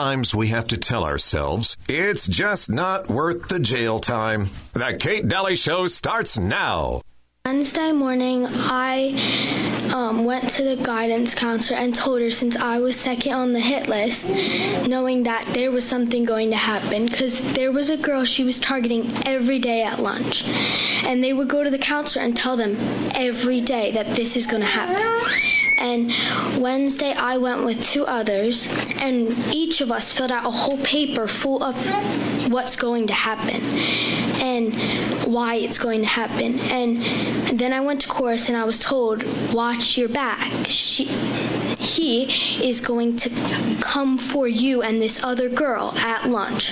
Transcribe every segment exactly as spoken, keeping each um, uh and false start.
Sometimes we have to tell ourselves it's just not worth the jail time. The Kate Daly Show starts now. Wednesday morning, I um, went to the guidance counselor and told her since I was second on the hit list, knowing that there was something going to happen, because there was a girl she was targeting every day at lunch. And they would go to the counselor and tell them every day that this is going to happen. And Wednesday, I went with two others, and each of us filled out a whole paper full of what's going to happen and why it's going to happen. And then I went to chorus, and I was told, watch your back. She, he is going to come for you and this other girl at lunch.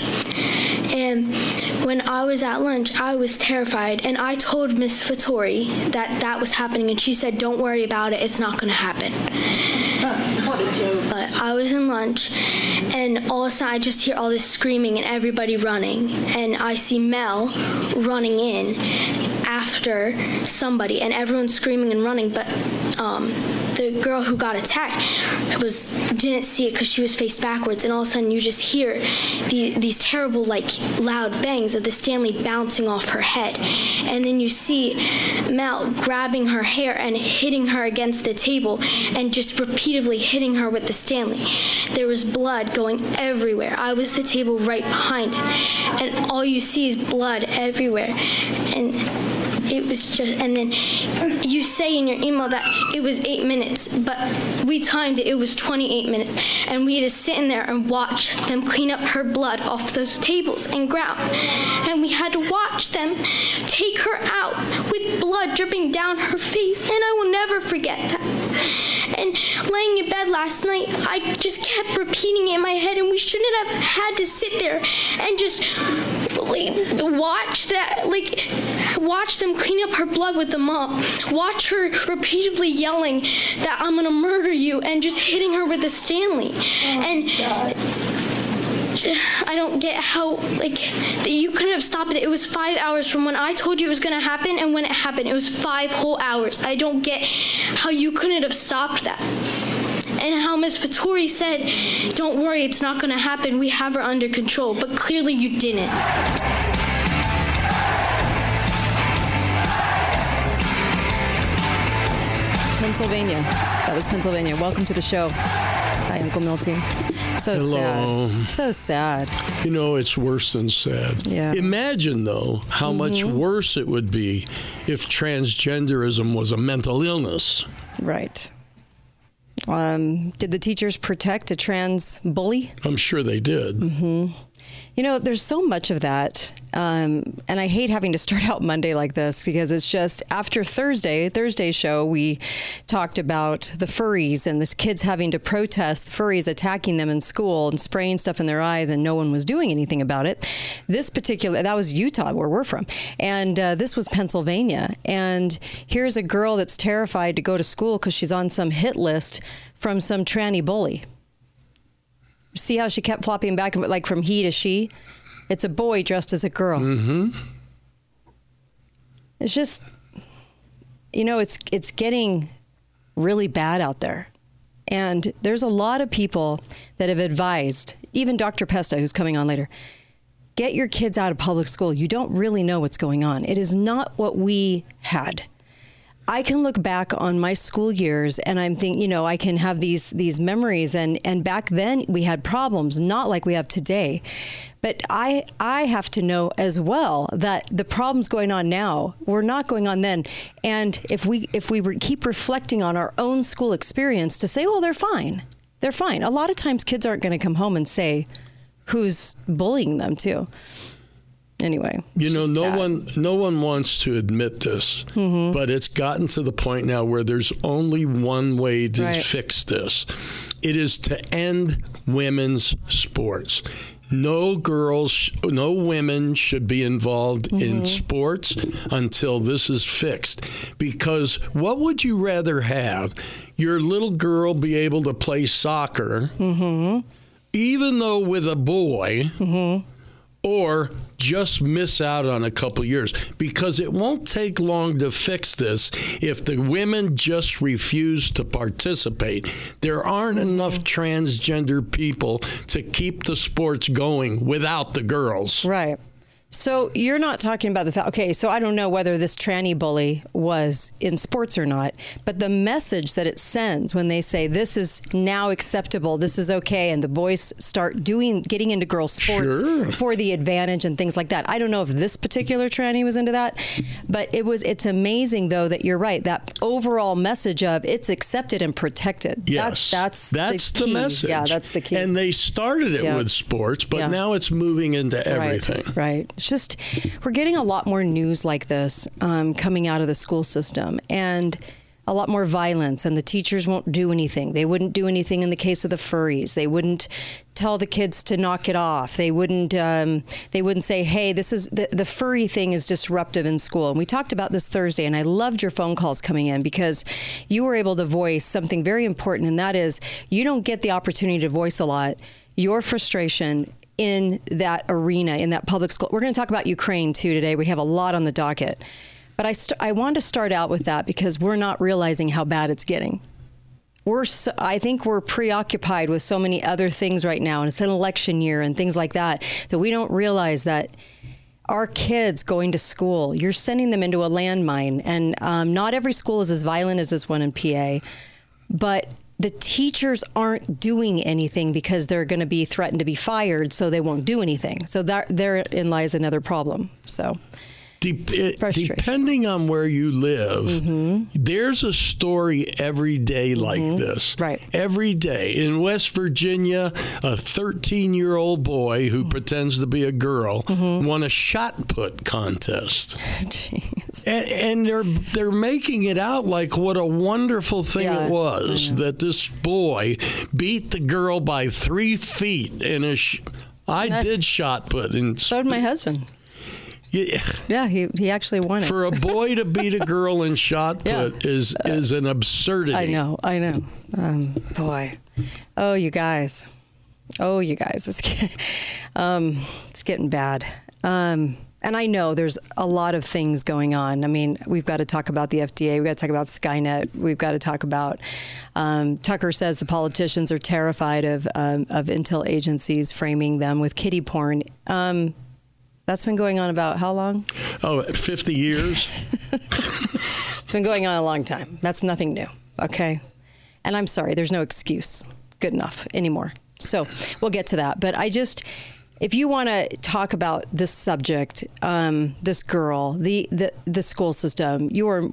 And when I was at lunch, I was terrified, and I told Miss Fattori that that was happening, and she said, don't worry about it, it's not going to happen. What a joke. But I was in lunch, and all of a sudden I just hear all this screaming and everybody running, and I see Mel running in after somebody, and everyone's screaming and running, but um, the girl who got attacked was didn't see it because she was face backwards, and all of a sudden you just hear these, these terrible, like, loud bangs of the Stanley bouncing off her head, and then you see Mel grabbing her hair and hitting her against the table and just repeatedly hitting her with the Stanley. There was blood going everywhere. I was the table right behind it, and all you see is blood everywhere. And it was just, and then you say in your email that it was eight minutes, but we timed it, it was twenty-eight minutes, and we had to sit in there and watch them clean up her blood off those tables and ground, and we had to watch them take her out with blood dripping down her face, and I will never forget that. And laying in bed last night, I just kept repeating it in my head, and we shouldn't have had to sit there and just like, watch that, like, watch them clean up her blood with the mop, watch her repeatedly yelling that I'm gonna murder you, and just hitting her with the Stanley. Oh, and God. I don't get how, like, you couldn't have stopped it. It was five hours from when I told you it was going to happen and when it happened. It was five whole hours. I don't get how you couldn't have stopped that. And how Miz Fattori said, don't worry, it's not going to happen. We have her under control. But clearly you didn't. Pennsylvania. That was Pennsylvania. Welcome to the show. Hi, Uncle Milty. So Hello. sad. So sad. You know, it's worse than sad. Yeah. Imagine, though, how mm-hmm. much worse it would be if transgenderism was a mental illness. Right. Um, did the teachers protect a trans bully? I'm sure they did. Mm-hmm. You know, there's so much of that. Um, and I hate having to start out Monday like this because it's just after Thursday, Thursday's show, we talked about the furries and this kids having to protest the furries attacking them in school and spraying stuff in their eyes, and no one was doing anything about it. This particular, that was Utah, where we're from. And uh, this was Pennsylvania. And here's a girl that's terrified to go to school because she's on some hit list from some tranny bully. See how she kept flopping back, like from he to she? It's a boy dressed as a girl. Mm-hmm. It's just, you know, it's it's getting really bad out there. And there's a lot of people that have advised, even Doctor Pesta, who's coming on later, get your kids out of public school. You don't really know what's going on. It is not what we had. I can look back on my school years and I'm thinking, you know, I can have these these memories, and, and back then we had problems, not like we have today. But I I have to know as well that the problems going on now were not going on then. And if we if we re- keep reflecting on our own school experience to say, well, they're fine. They're fine. A lot of times kids aren't going to come home and say who's bullying them too. Anyway, you know, no sad. one, no one wants to admit this, mm-hmm. but it's gotten to the point now where there's only one way to right. fix this. It is to end women's sports. No girls, no women should be involved mm-hmm. in sports until this is fixed. Because what would you rather have? Your little girl be able to play soccer, mm-hmm. even though with a boy, mm-hmm. or just miss out on a couple years, because it won't take long to fix this if the women just refuse to participate. There aren't enough transgender people to keep the sports going without the girls. Right. So you're not talking about the fact, okay, so I don't know whether this tranny bully was in sports or not, but the message that it sends when they say this is now acceptable, this is okay, and the boys start doing, getting into girls' sports Sure. for the advantage and things like that. I don't know if this particular tranny was into that, but it was, it's amazing though that you're right, that overall message of it's accepted and protected. Yes. That, that's that's the, the key. message. Yeah, that's the key. And they started it Yeah. with sports, but Yeah. now it's moving into everything. Right, right. It's just, we're getting a lot more news like this um, coming out of the school system, and a lot more violence, and the teachers won't do anything. They wouldn't do anything in the case of the furries. They wouldn't tell the kids to knock it off. They wouldn't um, they wouldn't say, hey, this is the, the furry thing is disruptive in school. And we talked about this Thursday, and I loved your phone calls coming in because you were able to voice something very important, and that is you don't get the opportunity to voice a lot your frustration in that arena, in that public school. We're going to talk about Ukraine too today. We have a lot on the docket. But I, st- I wanted to start out with that because we're not realizing how bad it's getting. We're so, I think we're preoccupied with so many other things right now, and it's an election year and things like that, that we don't realize that our kids going to school, you're sending them into a landmine. And um, not every school is as violent as this one in P A, but the teachers aren't doing anything because they're going to be threatened to be fired, so they won't do anything. So that, therein lies another problem. So Dep- depending on where you live, mm-hmm. there's a story every day like mm-hmm. this. Right. Every day. In West Virginia, a thirteen-year-old boy who mm-hmm. pretends to be a girl mm-hmm. won a shot put contest. Jeez. And, and they're they're making it out like what a wonderful thing yeah, it was that this boy beat the girl by three feet in a. Sh- I that, did shot put. And so did my husband. Yeah, yeah, he he actually won it. For a boy to beat a girl in shot put yeah. is is an absurdity. I know, I know. Um, boy, oh you guys, oh you guys, it's um, it's getting bad. Um, and I know there's a lot of things going on. I mean, we've got to talk about the F D A. We've got to talk about Skynet. We've got to talk about. Um, Tucker says the politicians are terrified of um, of intel agencies framing them with kiddie porn. Um, That's been going on about how long? Oh, fifty years. It's been going on a long time. That's nothing new, okay? And I'm sorry, there's no excuse good enough anymore. So we'll get to that. But I just, if you want to talk about this subject, um, this girl, the, the, the school system, you are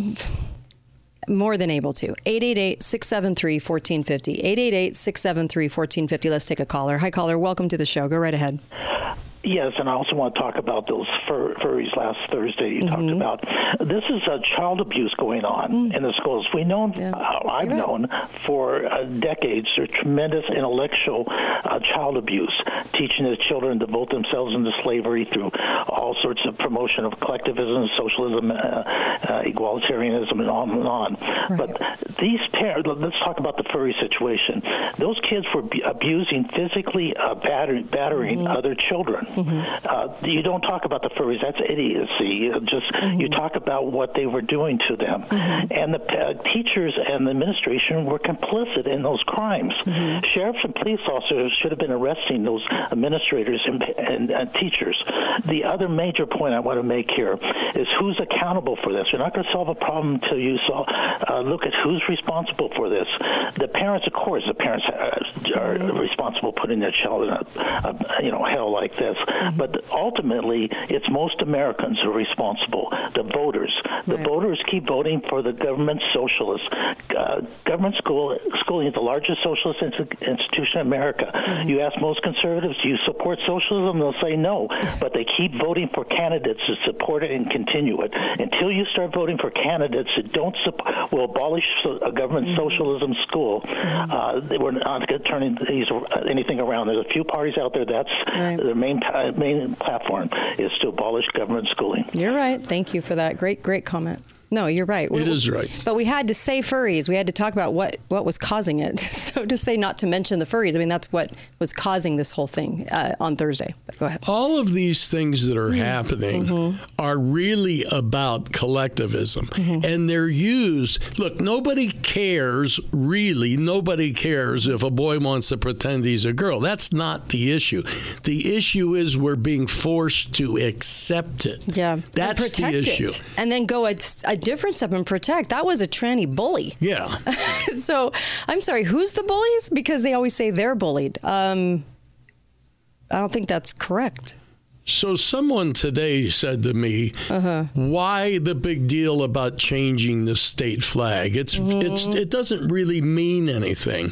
more than able to. eight eight eight, six seven three, one four five zero. eight eight eight, six seven three, one four five zero. Let's take a caller. Hi, caller. Welcome to the show. Go right ahead. Yes, and I also want to talk about those fur- furries last Thursday you mm-hmm. talked about. This is uh, child abuse going on mm. in the schools. We know, yeah. uh, I've right. known for uh, decades, there's tremendous intellectual uh, child abuse, teaching the children to vote themselves into slavery through all sorts of promotion of collectivism, socialism, uh, uh, egalitarianism, and on and on. Right. But these parents, let's talk about the furry situation. Those kids were b- abusing, physically uh, batter- battering mm-hmm. other children. Mm-hmm. Uh, you don't talk about the furries. That's idiocy. Just mm-hmm. you talk about what they were doing to them. Mm-hmm. And the uh, teachers and the administration were complicit in those crimes. Mm-hmm. Sheriffs and police officers should have been arresting those administrators and, and, and teachers. The other major point I want to make here is who's accountable for this. You're not going to solve a problem until you solve, uh, look at who's responsible for this. The parents, of course, the parents are, are mm-hmm. responsible for putting their child in a, a you know hell like this. Mm-hmm. But ultimately, it's most Americans who are responsible, the voters. The right. voters keep voting for the government socialists. Uh, government school schooling is the largest socialist institution in America. Mm-hmm. You ask most conservatives, do you support socialism? They'll say no. But they keep voting for candidates to support it and continue it. Until you start voting for candidates that don't support, will abolish a government mm-hmm. socialism school, mm-hmm. uh, we're not going to turn these, anything around. There's a few parties out there, that's right. their main main platform is to abolish government schooling. You're right. Thank you for that. Great, great comment. No, you're right. It is right. But we had to say furries. We had to talk about what, what was causing it. So to say not to mention the furries, I mean, that's what was causing this whole thing uh, on Thursday. But go ahead. All of these things that are happening mm-hmm. are really about collectivism. Mm-hmm. And they're used. Look, nobody cares, really, nobody cares if a boy wants to pretend he's a girl. That's not the issue. The issue is we're being forced to accept it. Yeah. That's the issue. It. And then go a, a different step and protect. That was a tranny bully. Yeah. So I'm sorry, who's the bullies? Because they always say they're bullied. Um, I don't think that's correct. So someone today said to me, uh-huh. why the big deal about changing the state flag? It's mm-hmm. it's it doesn't really mean anything.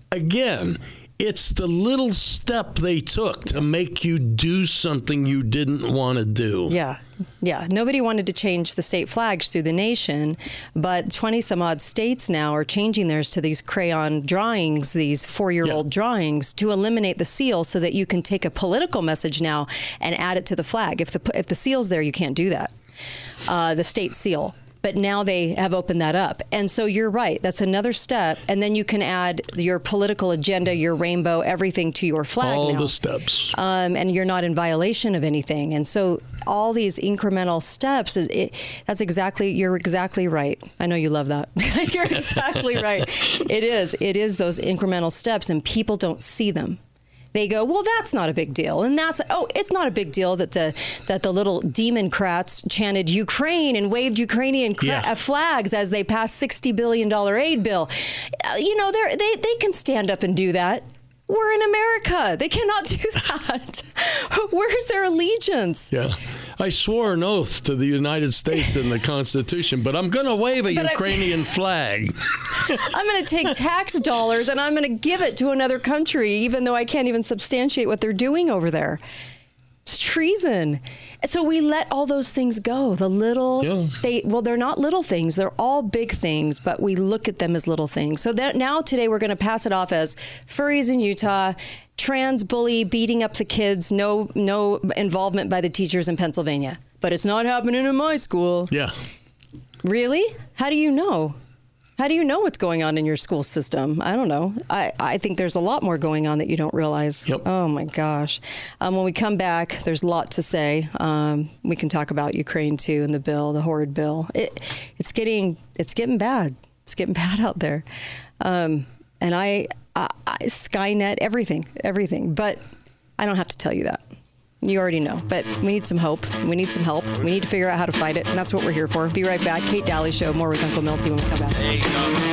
Again, it's the little step they took to make you do something you didn't want to do. Yeah. Yeah. Nobody wanted to change the state flags through the nation, but twenty some odd states now are changing theirs to these crayon drawings, these four-year-old yeah. drawings, to eliminate the seal so that you can take a political message now and add it to the flag. If the if the seal's there, you can't do that. Uh, the state seal. But now they have opened that up. And so you're right. That's another step. And then you can add your political agenda, your rainbow, everything to your flag all now. the steps. Um, and you're not in violation of anything. And so all these incremental steps, is it, that's exactly, you're exactly right. I know you love that. You're exactly right. It is. It is those incremental steps, and people don't see them. They go, well, that's not a big deal. And that's, oh, it's not a big deal that the that the little democrats chanted Ukraine and waved Ukrainian cra- yeah. flags as they passed sixty billion dollars aid bill. Uh, you know, they they they can stand up and do that. We're in America. They cannot do that. Where's their allegiance? Yeah. I swore an oath to the United States and the Constitution, but I'm going to wave a but Ukrainian I, flag. I'm going to take tax dollars and I'm going to give it to another country, even though I can't even substantiate what they're doing over there. It's treason. So we let all those things go. The little, yeah. they well, they're not little things. They're all big things, but we look at them as little things. So that now today we're going to pass it off as furries in Utah, trans bully beating up the kids, no no involvement by the teachers in Pennsylvania. But it's not happening in my school. Yeah. Really? How do you know? How do you know what's going on in your school system? I don't know. I, I think there's a lot more going on that you don't realize. Yep. Oh, my gosh. Um, when we come back, there's a lot to say. Um, we can talk about Ukraine, too, and the bill, the horrid bill. It, it's getting it's getting bad. It's getting bad out there. Um, and I, I, I, Skynet, everything, everything. But I don't have to tell you that. You already know, but we need some hope. We need some help. We need to figure out how to fight it, and that's what we're here for. Be right back. Kate Daly Show. More with Uncle Milty when we come back. There you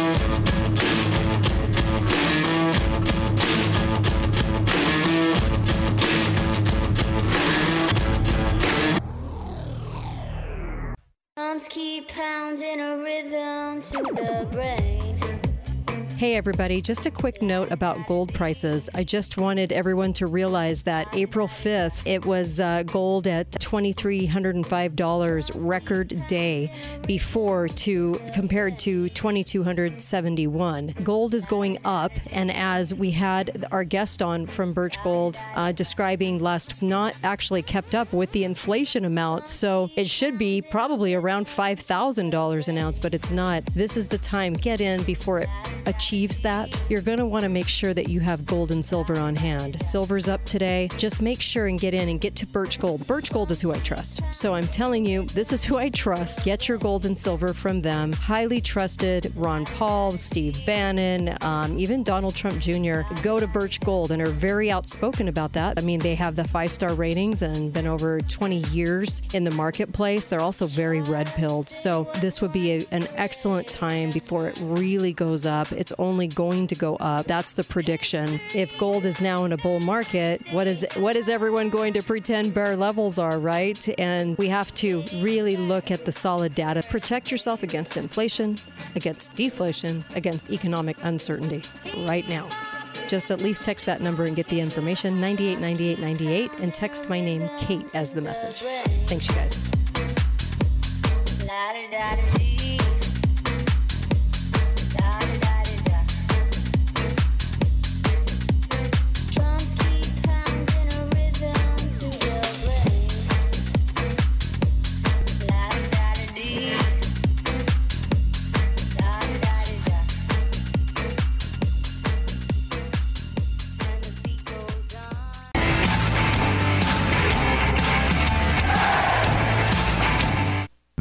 go. Drums keep pounding a rhythm to the brain. Hey everybody, just a quick note about gold prices. I just wanted everyone to realize that April fifth, it was uh, gold at two thousand three hundred five dollars record day before to compared to two thousand two hundred seventy-one dollars. Gold is going up, and as we had our guest on from Birch Gold uh, describing last, it's not actually kept up with the inflation amount, so it should be probably around five thousand dollars an ounce, but it's not. This is the time. Get in before it achieves that. You're going to want to make sure that you have gold and silver on hand. Silver's up today. Just make sure and get in and get to Birch Gold. Birch Gold is who I trust. So I'm telling you, this is who I trust. Get your gold and silver from them. Highly trusted. Ron Paul, Steve Bannon, um, even Donald Trump Junior go to Birch Gold and are very outspoken about that. I mean, they have the five-star ratings and been over twenty years in the marketplace. They're also very red-pilled. So this would be a, an excellent time before it really goes up. It's only going to go up. That's the prediction. If gold is now in a bull market, what is what is everyone going to pretend bear levels are, right? And we have to really look at the solid data. Protect yourself against inflation, against deflation, against economic uncertainty right now. Just at least text that number and get the information, ninety-eight ninety-eight ninety-eight, and text my name, Kate, as the message. Thanks, you guys.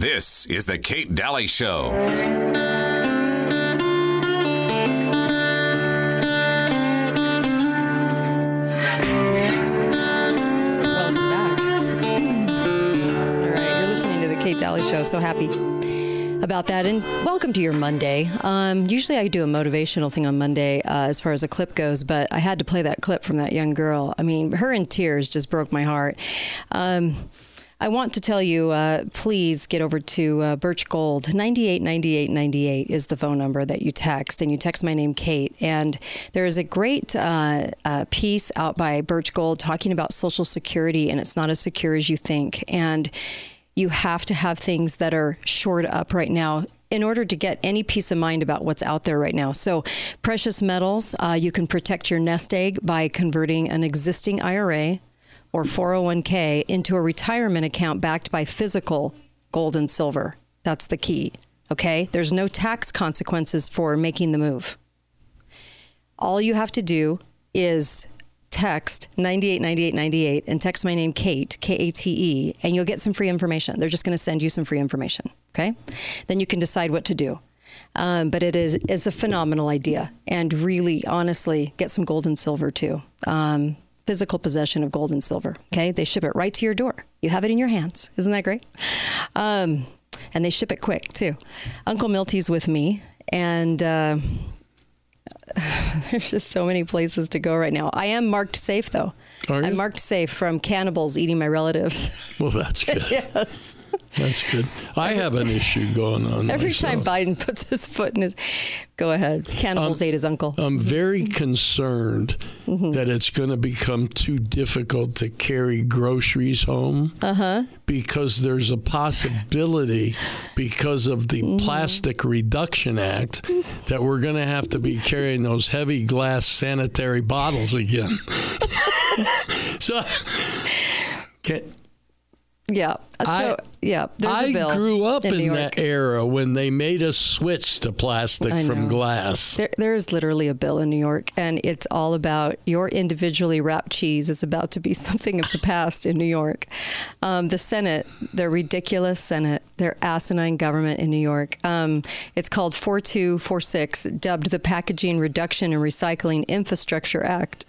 This is the Kate Daly Show. Kate Daly Show. So happy about that. And welcome to your Monday. Um, usually I do a motivational thing on Monday uh, as far as a clip goes, but I had to play that clip from that young girl. I mean, her in tears just broke my heart. Um, I want to tell you, uh, please get over to uh, Birch Gold. ninety-eight ninety-eight ninety-eight is the phone number that you text, and you text my name, Kate. And there is a great uh, uh, piece out by Birch Gold talking about Social Security, and it's not as secure as you think. And you have to have things that are shored up right now in order to get any peace of mind about what's out there right now. So precious metals, uh, you can protect your nest egg by converting an existing I R A or four oh one k into a retirement account backed by physical gold and silver. That's the key, okay? There's no tax consequences for making the move. All you have to do is text ninety-eight ninety-eight ninety-eight and text my name, Kate, K A T E, and you'll get some free information. They're just going to send you some free information, okay? Then you can decide what to do. Um, but it is, is a phenomenal idea. And really, honestly, get some gold and silver, too. Um, physical possession of gold and silver, okay? They ship it right to your door. You have it in your hands. Isn't that great? Um, and they ship it quick, too. Uncle Milty's with me, and Uh, there's just so many places to go right now. I am marked safe, though. Are you? I'm marked safe from cannibals eating my relatives. Well, that's good. Yes. That's good. I have an issue going on Every myself. time Biden puts his foot in his... Go ahead. Cannibals Um, ate his uncle. I'm very concerned Mm-hmm. that it's going to become too difficult to carry groceries home Uh-huh. because there's a possibility, because of the Mm-hmm. Plastic Reduction Act, that we're going to have to be carrying those heavy glass sanitary bottles again. So, can, Yeah. So, I- yeah, there's I a bill grew up in, New that York. era when they made us switch to plastic I from know. glass. There, there is literally a bill in New York, and it's all about your individually wrapped cheese is about to be something of the past in New York. Um, the Senate, their ridiculous Senate, their asinine government in New York, um, it's called forty-two forty-six, dubbed the Packaging Reduction and Recycling Infrastructure Act.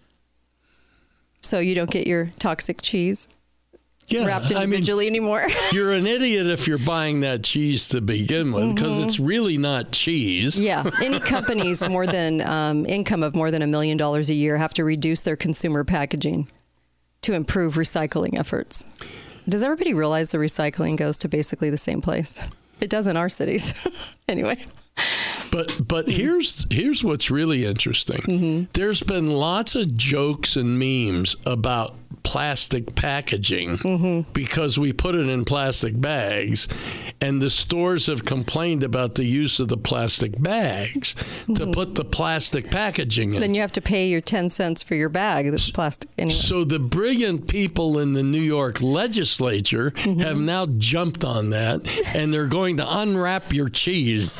So you don't get your toxic cheese Yeah, wrapped I mean, individually anymore. you're an idiot if you're buying that cheese to begin with, because it's really not cheese. Yeah. Any companies more than um, income of more than a million dollars a year have to reduce their consumer packaging to improve recycling efforts. Does everybody realize the recycling goes to basically the same place? It does in our cities. Anyway. But but here's here's what's really interesting. Mm-hmm. There's been lots of jokes and memes about plastic packaging Mm-hmm. because we put it in plastic bags, and the stores have complained about the use of the plastic bags to put the plastic packaging in. Then you have to pay your ten cents for your bag that's plastic. Anyway. So the brilliant people in the New York legislature Mm-hmm. have now jumped on that, and they're going to unwrap your cheese.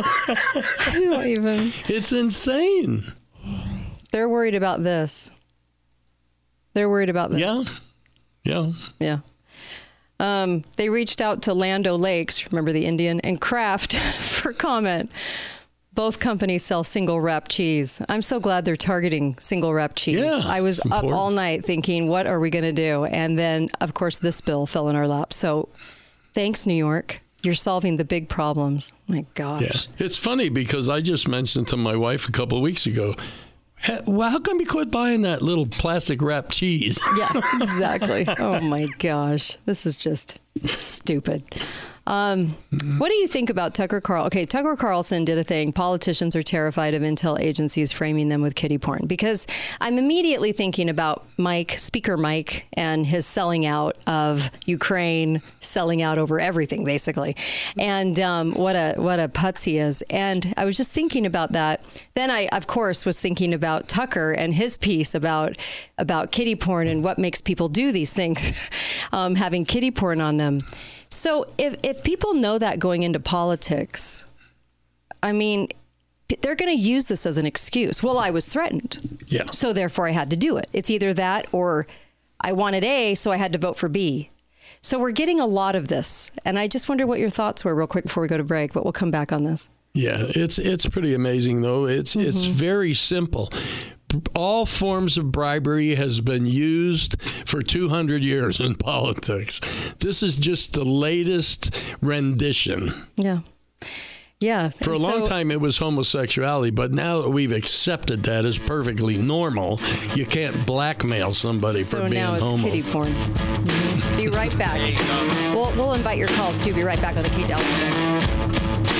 I don't even. It's insane. They're worried about this. They're worried about this. Yeah. Yeah. Yeah. Um, they reached out to Land O'Lakes, remember the Indian, and Kraft for comment. Both companies sell single wrap cheese. I'm so glad they're targeting single wrap cheese. Yeah, I was it's up important. all night thinking, what are we going to do? And then, of course, this bill fell in our lap. So thanks, New York. You're solving the big problems. My gosh. Yeah. It's funny because I just mentioned to my wife a couple of weeks ago, "Hey, well, how come you quit buying that little plastic wrapped cheese?" Yeah, exactly. Oh my gosh. This is just stupid. Um, what do you think about Tucker Carlson? Okay, Tucker Carlson did a thing. Politicians are terrified of intel agencies framing them with kiddie porn, because I'm immediately thinking about Mike, Speaker Mike, and his selling out of Ukraine, selling out over everything, basically. And um, what a what a putz he is. And I was just thinking about that. Then I, of course, was thinking about Tucker and his piece about about kiddie porn and what makes people do these things, um, having kiddie porn on them. So if, if people know that going into politics, I mean, they're going to use this as an excuse. Well, I was threatened. Yeah. So therefore I had to do it. It's either that or I wanted A, so I had to vote for B. So we're getting a lot of this. And I just wonder what your thoughts were real quick before we go to break, but we'll come back on this. Yeah, it's it's pretty amazing, though. It's mm-hmm. it's very simple. All forms of bribery has been used for two hundred years in politics. This is just the latest rendition. Yeah. Yeah. For a long so, time, it was homosexuality, but now that we've accepted that as perfectly normal, you can't blackmail somebody so for being homo. So now it's kitty porn. Mm-hmm. Be right back. We'll, we'll invite your calls, too. Be right back on the Kate Daly Show.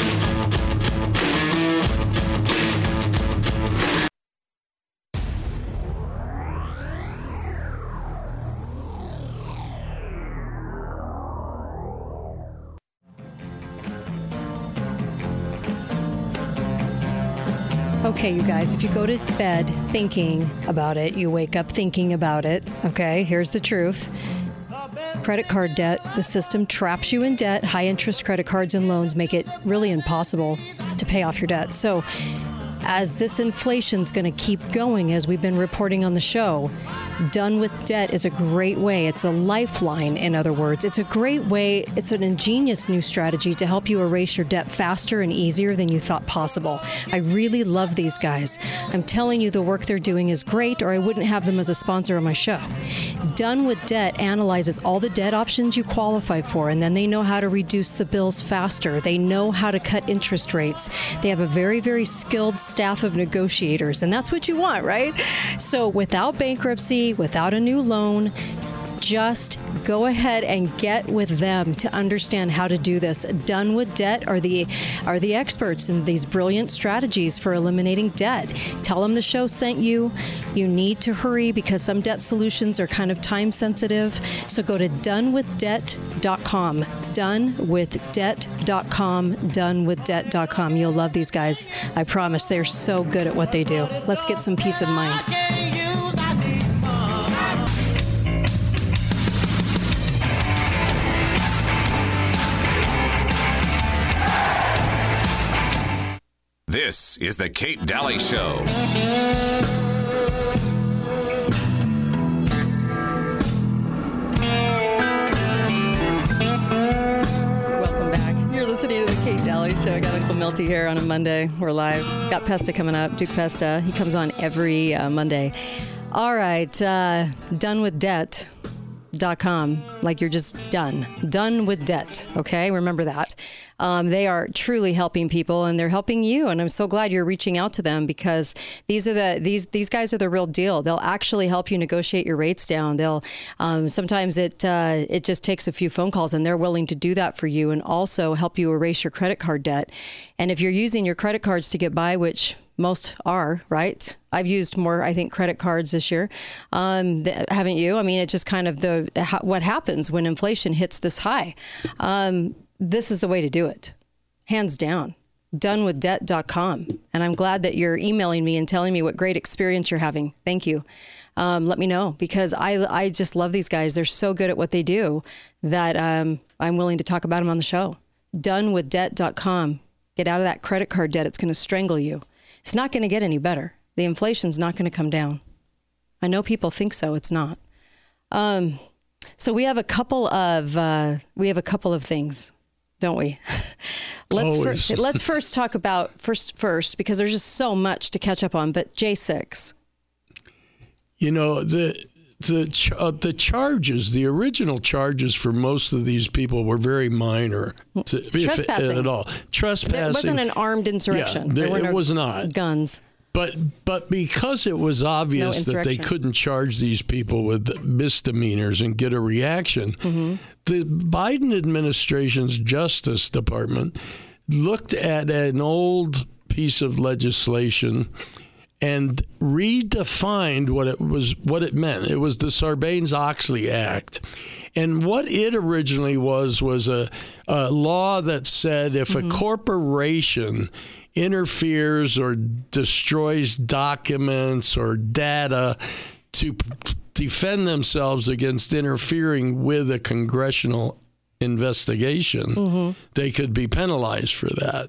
Okay, you guys, if you go to bed thinking about it, you wake up thinking about it. Okay, here's the truth. Credit card debt, the system traps you in debt. High interest credit cards and loans make it really impossible to pay off your debt. So as this inflation's going to keep going, as we've been reporting on the show, Done with Debt is a great way. It's a lifeline, in other words. It's a great way. It's an ingenious new strategy to help you erase your debt faster and easier than you thought possible. I really love these guys. I'm telling you, the work they're doing is great, or I wouldn't have them as a sponsor on my show. Done with Debt analyzes all the debt options you qualify for, and then they know how to reduce the bills faster. They know how to cut interest rates. They have a very, very skilled staff of negotiators, and that's what you want, right? So without bankruptcy, without a new loan, just go ahead and get with them to understand how to do this. Done with Debt are the are the experts in these brilliant strategies for eliminating debt. Tell them the show sent you. You need to hurry because some debt solutions are kind of time sensitive. So go to done with debt dot com. done with debt dot com. done with debt dot com. You'll love these guys. I promise. They're so good at what they do. Let's get some peace of mind. This is the Kate Daly Show. Welcome back. You're listening to the Kate Daly Show. I got Uncle Milty here on a Monday. We're live. Got Pesta coming up, Duke Pesta. He comes on every uh, Monday. All right, uh, done with debt dot com. Like you're just done. Done with debt. Okay, remember that. Um, they are truly helping people, and they're helping you. And I'm so glad you're reaching out to them because these are the these these guys are the real deal. They'll actually help you negotiate your rates down. They'll um, sometimes it uh, it just takes a few phone calls, and they're willing to do that for you, and also help you erase your credit card debt. And if you're using your credit cards to get by, which most are, right? I've used more, I think, credit cards this year. Um, th- haven't you? I mean, it's just kind of the ha- what happens when inflation hits this high. Um, this is the way to do it. Hands down. done with debt dot com. And I'm glad that you're emailing me and telling me what great experience you're having. Thank you. Um, let me know because I, I just love these guys. They're so good at what they do that um, I'm willing to talk about them on the show. done with debt dot com. Get out of that credit card debt. It's going to strangle you. It's not going to get any better. The inflation's not going to come down. I know people think so. It's not. Um, so we have a couple of uh, we have a couple of things, don't we? let's Always. Fir- let's first talk about first first because there's just so much to catch up on. But J six. You know the the ch- uh, the charges, the original charges for most of these people were very minor, to, Trespassing if at all. Trespassing. It wasn't an armed insurrection. Yeah, there were it no was not guns. But but because it was obvious No that they couldn't charge these people with misdemeanors and get a reaction, mm-hmm. the Biden administration's Justice Department looked at an old piece of legislation and redefined what it was, what it meant. It was the Sarbanes-Oxley Act. And what it originally was was a, a law that said if mm-hmm. a corporation interferes or destroys documents or data to p- defend themselves against interfering with a congressional investigation, mm-hmm. they could be penalized for that.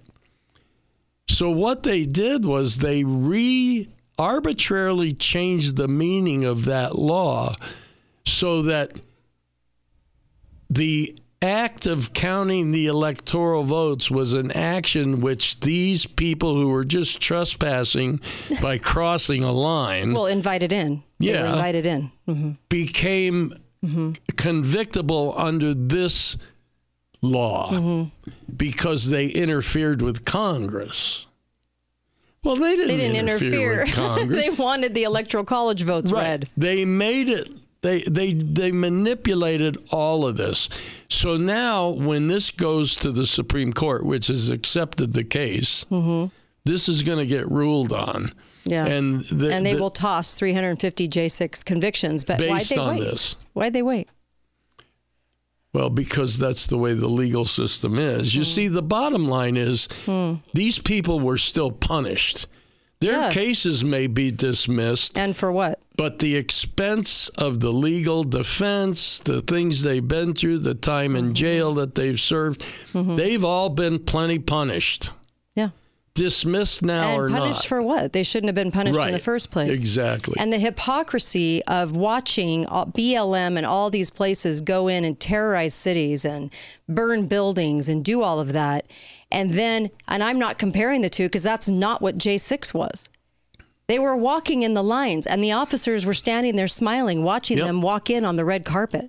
So what they did was they re arbitrarily changed the meaning of that law so that the act of counting the electoral votes was an action which these people who were just trespassing by crossing a line, well, invited in. They yeah, were invited in. Mm-hmm. became mm-hmm. convictable under this law mm-hmm. because they interfered with Congress. Well, they didn't, they didn't interfere, interfere. with Congress. They wanted the electoral college votes right. read. They made it. They they they manipulated all of this. So now, when this goes to the Supreme Court, which has accepted the case, mm-hmm. this is going to get ruled on. Yeah, and the, and they the, will toss three hundred fifty J six convictions. But why'd they on wait? This. Why'd they wait? Well, because that's the way the legal system is. You mm. see, the bottom line is mm. these people were still punished. Their yeah. cases may be dismissed. And for what? But the expense of the legal defense, the things they've been through, the time in jail that they've served, mm-hmm. they've all been plenty punished. Yeah. Dismissed now and or not. Punished for what? They shouldn't have been punished right. in the first place. Exactly. And the hypocrisy of watching B L M and all these places go in and terrorize cities and burn buildings and do all of that. And then, and I'm not comparing the two because that's not what J six was. They were walking in the lines and the officers were standing there smiling, watching yep. them walk in on the red carpet.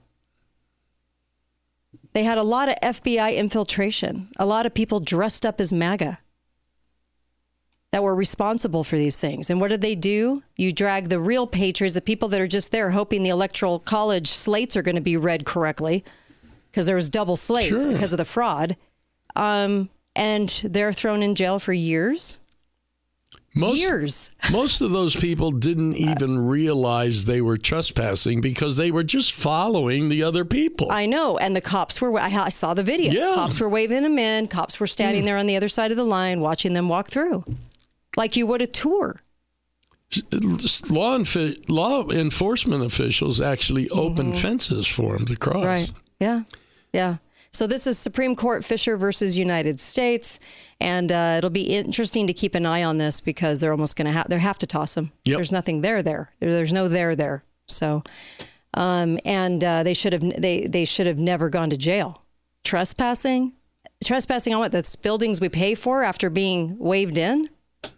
They had a lot of F B I infiltration, a lot of people dressed up as MAGA that were responsible for these things. And what did they do? You drag the real patriots, the people that are just there hoping the electoral college slates are going to be read correctly because there was double slates sure. because of the fraud. Um, and they're thrown in jail for years. Most, years. Most of those people didn't even realize they were trespassing because they were just following the other people. I know. And the cops were, I saw the video. Yeah. Cops were waving them in. Cops were standing mm. there on the other side of the line, watching them walk through. Like you would a tour. Law, enf- law enforcement officials actually mm-hmm. opened fences for them to cross. Right. Yeah. Yeah. So this is Supreme Court Fisher versus United States. And uh, it'll be interesting to keep an eye on this because they're almost going to have, they have to toss them. Yep. There's nothing there there. There's no there there. So, um, and uh, they should have, they, they should have never gone to jail. Trespassing, trespassing on what? That's buildings we pay for after being waved in.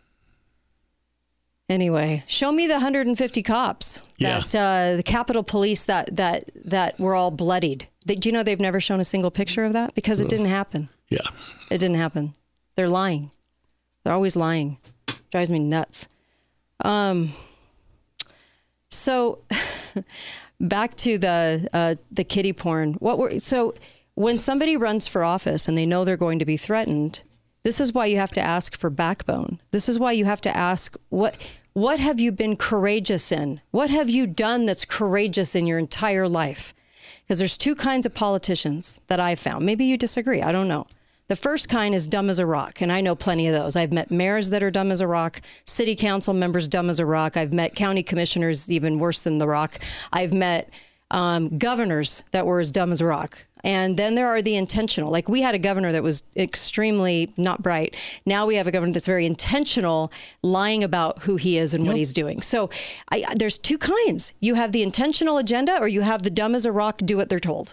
Anyway, show me the one hundred fifty cops yeah. that uh, the Capitol Police that that that were all bloodied. They, do you know they've never shown a single picture of that because it didn't happen? Yeah, it didn't happen. They're lying. They're always lying. Drives me nuts. Um. So, back to the uh, the kiddie porn. What were so when somebody runs for office and they know they're going to be threatened. This is why you have to ask for backbone. This is why you have to ask, what what have you been courageous in? What have you done that's courageous in your entire life? Because there's two kinds of politicians that I've found. Maybe you disagree. I don't know. The first kind is dumb as a rock, and I know plenty of those. I've met mayors that are dumb as a rock, city council members dumb as a rock. I've met county commissioners even worse than the rock. I've met um, governors that were as dumb as a rock. And then there are the intentional. Like we had a governor that was extremely not bright. Now we have a governor that's very intentional, lying about who he is and yep. what he's doing. So I, there's two kinds. You have the intentional agenda or you have the dumb as a rock, do what they're told.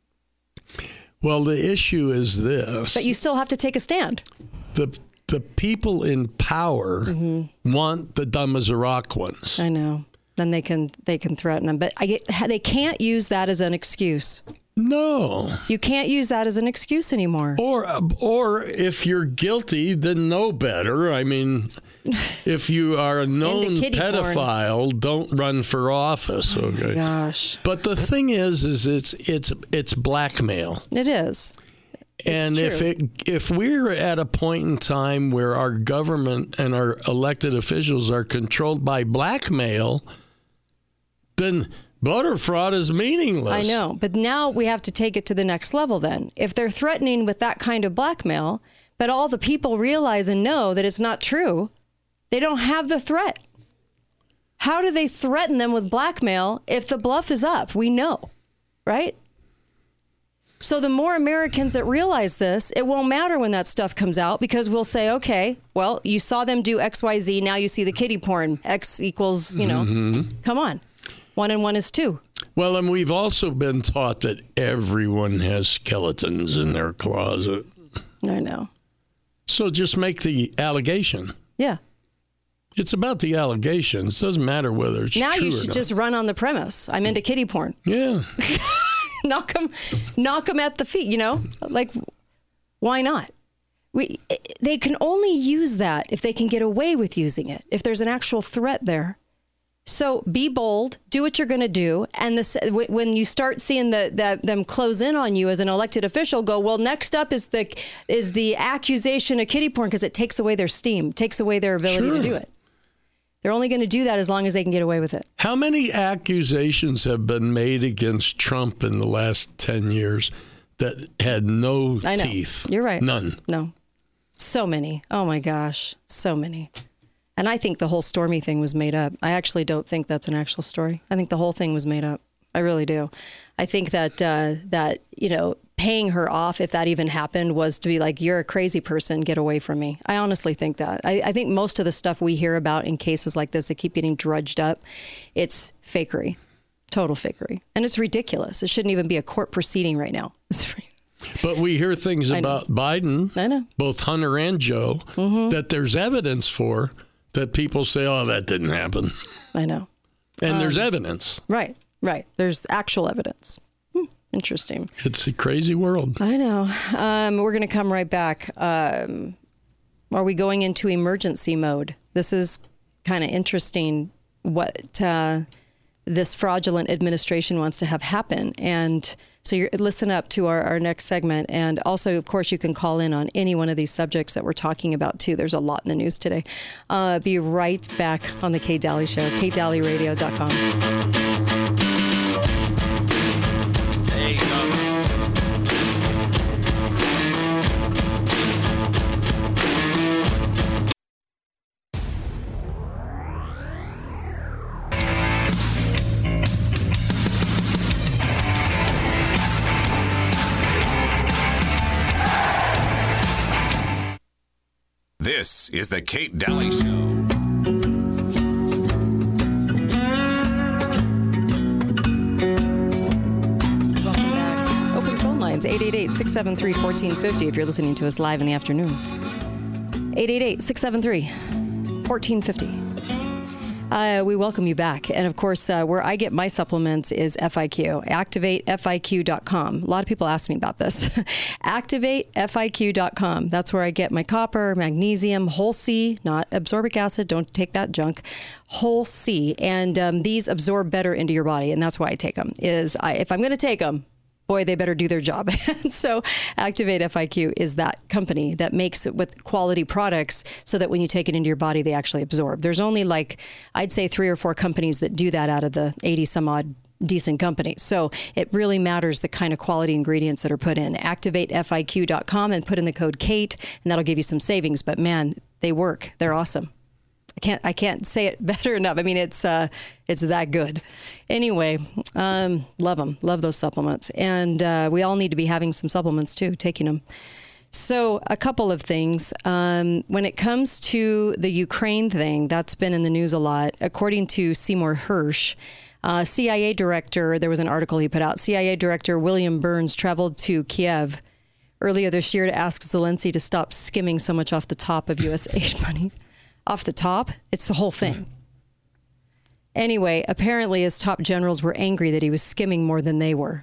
Well, the issue is this. But you still have to take a stand. The the people in power mm-hmm. want the dumb as a rock ones. I know. Then they can they can threaten them. But I get, they can't use that as an excuse. No. You can't use that as an excuse anymore. Or or if you're guilty, then know better. I mean, if you are a known pedophile, porn. Don't run for office. Okay. Oh gosh. But the thing is, is it's it's it's blackmail. It is. And it's if it if we're at a point in time where our government and our elected officials are controlled by blackmail, then voter fraud is meaningless. I know, but now we have to take it to the next level then. If they're threatening with that kind of blackmail, but all the people realize and know that it's not true, they don't have the threat. How do they threaten them with blackmail if the bluff is up? We know, right? So the more Americans that realize this, it won't matter when that stuff comes out because we'll say, okay, well, you saw them do X, Y, Z. Now you see the kiddie porn. X equals, you know, mm-hmm. come on. One and one is two. Well, and we've also been taught that everyone has skeletons in their closet. I know. So just make the allegation. Yeah. It's about the allegations. It doesn't matter whether it's now true you or should not. just run on the premise. I'm into kiddie porn. Yeah. knock them, knock them at the feet. You know, like why not? We they can only use that if they can get away with using it. If there's an actual threat there. So be bold, do what you're going to do. And this, when you start seeing the, the, them close in on you as an elected official, go, well, next up is the is the accusation of kiddie porn, because it takes away their steam, takes away their ability Sure. to do it. They're only going to do that as long as they can get away with it. How many accusations have been made against Trump in the last ten years that had no I know. teeth? You're right. None. No. So many. Oh, my gosh. So many. And I think the whole Stormy thing was made up. I actually don't think that's an actual story. I think the whole thing was made up. I really do. I think that, uh, that you know, paying her off, if that even happened, was to be like, you're a crazy person, get away from me. I honestly think that. I, I think most of the stuff we hear about in cases like this that keep getting drudged up, it's fakery, total fakery. And it's ridiculous. It shouldn't even be a court proceeding right now. It's But we hear things I know. about Biden, I know. both Hunter and Joe, Mm-hmm. that there's evidence for, that people say, oh, that didn't happen. I know. And Um, there's evidence. Right, right. There's actual evidence. Hmm, interesting. It's a crazy world. I know. Um, we're going to come right back. Um, are we going into emergency mode? This is kind of interesting what uh, this fraudulent administration wants to have happen. And so you're, listen up to our, our next segment. And also, of course, you can call in on any one of these subjects that we're talking about, too. There's a lot in the news today. Uh, be right back on the Kate Daly Show, kate daly radio dot com. There you go. This is the Kate Daly Show. Welcome back. Open phone lines, eight eight eight, six seven three, one four five zero if you're listening to us live in the afternoon. eight eight eight, six seven three, one four five zero. Uh, we welcome you back. And of course, uh, where I get my supplements is F I Q, activate F I Q dot com. A lot of people ask me about this. activate F I Q dot com. That's where I get my copper, magnesium, whole C, not absorbic acid. Don't take that junk. Whole C. And um, these absorb better into your body. And that's why I take them. Is I, if I'm going to take them, boy, they better do their job. And so Activate F I Q is that company that makes it with quality products so that when you take it into your body, they actually absorb. There's only like, I'd say three or four companies that do that out of the eighty some odd decent companies. So it really matters the kind of quality ingredients that are put in. activate F I Q dot com and put in the code Kate, and that'll give you some savings. But man, they work. They're awesome. I can't I can't say it better enough. I mean, it's uh, it's that good. Anyway, um, love them. Love those supplements. And uh, we all need to be having some supplements, too, taking them. So a couple of things. Um, when it comes to the Ukraine thing, that's been in the news a lot. According to Seymour Hersh, uh, C I A director, there was an article he put out, C I A director William Burns traveled to Kiev earlier this year to ask Zelensky to stop skimming so much off the top of U S aid money. Off the top, it's the whole thing. Anyway, apparently his top generals were angry that he was skimming more than they were.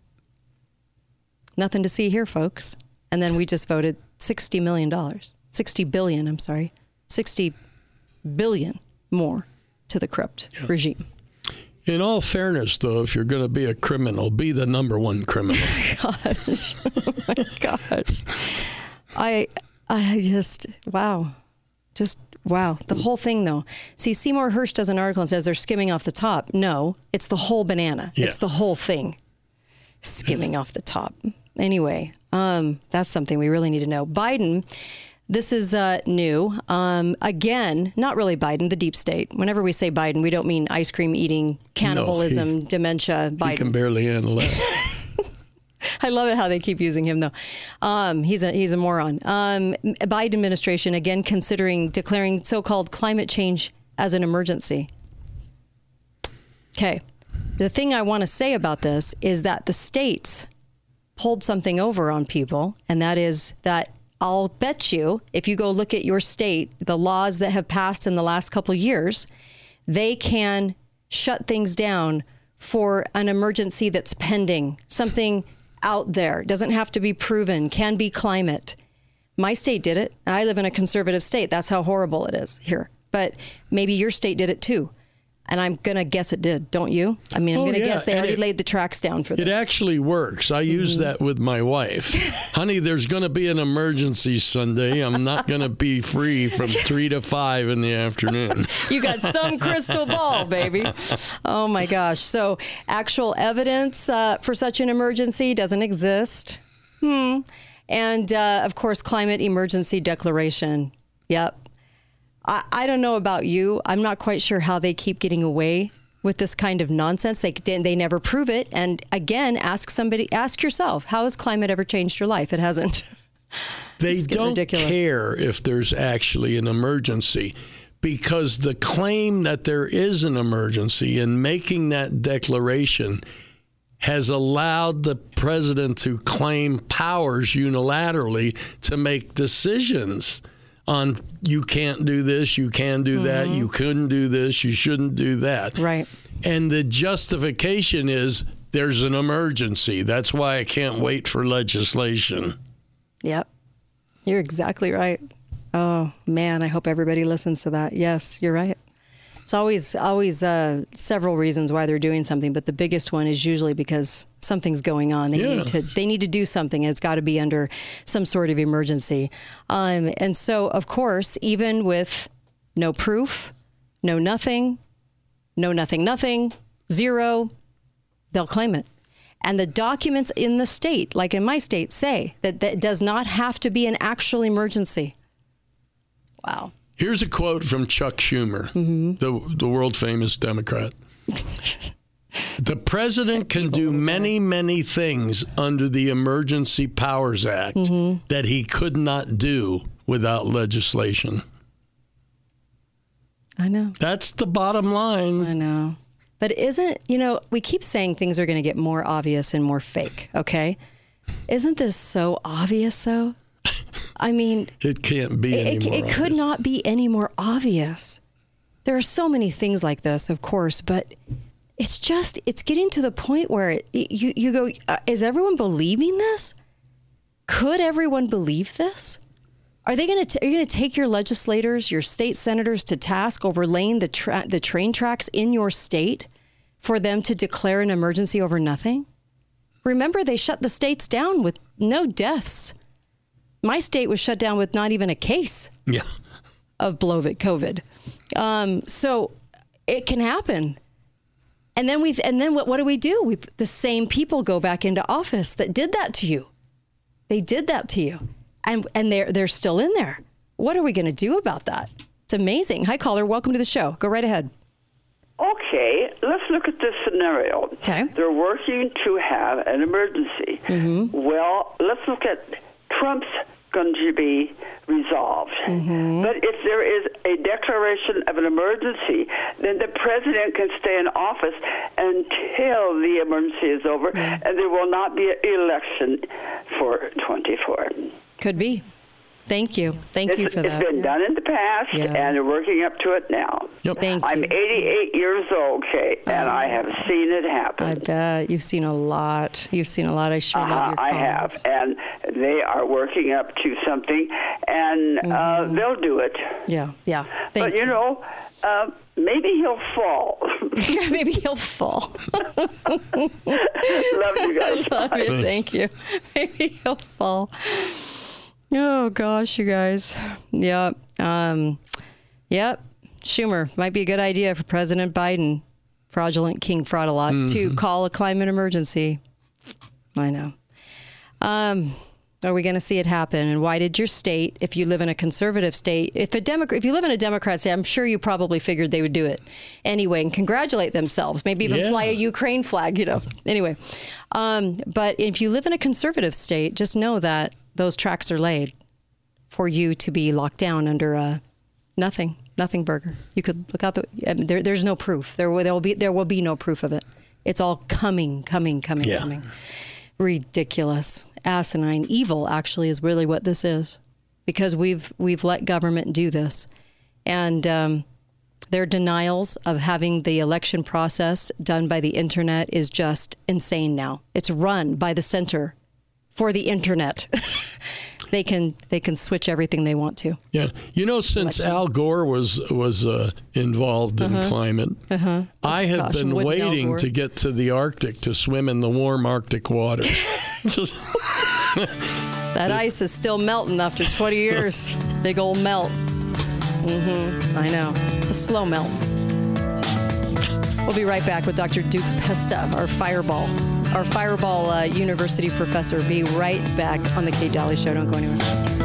Nothing to see here, folks. And then we just voted sixty million dollars. sixty billion, I'm sorry. sixty billion more to the corrupt yeah. regime. In all fairness, though, if you're going to be a criminal, be the number one criminal. Gosh. Oh, my gosh. I, I just, wow. Just, wow. The whole thing, though. See, Seymour Hersh does an article and says they're skimming off the top. No, it's the whole banana. Yeah. It's the whole thing. Skimming off the top. Anyway, um, that's something we really need to know. Biden, this is uh, new. Um, again, not really Biden, the deep state. Whenever we say Biden, we don't mean ice cream eating, cannibalism, no, he, dementia, Biden. He can barely handle that. I love it how they keep using him, though. Um, he's a he's a moron. Um, Biden administration, again, considering declaring so-called climate change as an emergency. Okay. the thing I want to say about this is that the states pulled something over on people, and that is that I'll bet you, if you go look at your state, the laws that have passed in the last couple of years, they can shut things down for an emergency that's pending, something out there. Doesn't have to be proven, can be climate. My state did it. I live in a conservative state. That's how horrible it is here. But maybe your state did it too. And I'm going to guess it did, don't you? I mean, I'm Oh, going to yeah. guess they And already it- laid the tracks down for this. It actually works. I use that with my wife. Honey, there's going to be an emergency Sunday. I'm not going to be free from three to five in the afternoon. You got some crystal ball, baby. Oh, my gosh. So actual evidence uh, for such an emergency doesn't exist. Hmm. And, uh, of course, climate emergency declaration. Yep. I, I don't know about you. I'm not quite sure how they keep getting away with this kind of nonsense. They they never prove it. And again, ask somebody, ask yourself, how has climate ever changed your life? It hasn't. They It's getting don't ridiculous. care if there's actually an emergency, because the claim that there is an emergency and making that declaration has allowed the president to claim powers unilaterally to make decisions on you can't do this, you can do that, you couldn't do this, you shouldn't do that. Right. And the justification is there's an emergency. That's why I can't wait for legislation. Yep. You're exactly right. Oh, man, I hope everybody listens to that. Yes, you're right. It's always always uh, several reasons why they're doing something, but the biggest one is usually because something's going on. They Yeah. need to they need to do something, and it's got to be under some sort of emergency. Um, and so, of course, even with no proof, no nothing, no nothing, nothing, zero, they'll claim it. And the documents in the state, like in my state, say that that does not have to be an actual emergency. Wow. Here's a quote from Chuck Schumer, Mm-hmm. the, the world famous Democrat. The president can do many, many things under the Emergency Powers Act Mm-hmm. that he could not do without legislation. I know. That's the bottom line. I know. But isn't, you know, we keep saying things are going to get more obvious and more fake, okay? Isn't this so obvious, though? I mean, It can't be it, any it, more it could obvious. not be any more obvious. There are so many things like this, of course, but it's just, it's getting to the point where it, you, you go, uh, is everyone believing this? Could everyone believe this? Are they going to, are you going to take your legislators, your state senators to task over laying the, tra- the train tracks in your state for them to declare an emergency over nothing? Remember, they shut the states down with no deaths. My state was shut down with not even a case Yeah. of blovid COVID. Um, so it can happen. And then we, and then what, what do we do? We, the same people go back into office that did that to you. They did that to you. And, and they're, they're still in there. What are we going to do about that? It's amazing. Hi, caller. Welcome to the show. Go right ahead. Okay, let's look at this scenario. Okay. They're working to have an emergency. Mm-hmm. Well, let's look at Trump's going to be resolved. Mm-hmm. But if there is a declaration of an emergency, then the president can stay in office until the emergency is over, Mm-hmm. and there will not be an election for twenty-four. Could be. Thank you. Thank It's, you for it's that. been done in the past, Yeah. and they're working up to it now. Yep. Thank I'm you. eighty-eight years old, Kate, and I have seen it happen. I bet you've seen a lot. You've seen a lot. I sure love Uh-huh, your I calls. have, and they are working up to something, and uh, they'll do it. Yeah, yeah. Thank But you know, uh, maybe he'll fall. Maybe he'll fall. Love you guys. Love you. Thank you. Maybe he'll fall. Oh gosh, you guys. Yep. Um, yep. Schumer might be a good idea for President Biden, fraudulent king fraud a lot, to call a climate emergency. I know. Um, are we going to see it happen? And why did your state, if you live in a conservative state, if a Democrat, if you live in a Democrat state, I'm sure you probably figured they would do it anyway and congratulate themselves. Maybe even Yeah. fly a Ukraine flag, you know. Anyway, um, but if you live in a conservative state, just know that those tracks are laid for you to be locked down under a nothing, nothing burger. You could look out the. I mean, there, there's no proof. There will, there will be there will be no proof of it. It's all coming, coming, coming, Yeah. coming. Ridiculous, asinine, evil. Actually, is really what this is, because we've we've let government do this, and um, their denials of having the election process done by the internet is just insane. Now it's run by the Center for the Internet. They can they can switch everything they want to. Yeah, you know, since Election. Al Gore was was uh, involved in Uh-huh. climate, Uh-huh. I have Gosh, been wouldn't Al waiting Gore? to get to the Arctic to swim in the warm Arctic waters. Just- That ice is still melting after twenty years. Big old melt. Mm-hmm. I know. It's a slow melt. We'll be right back with Doctor Duke Pesta, our fireball, our fireball uh, university professor. Be right back on the Kate Daly Show. Don't go anywhere.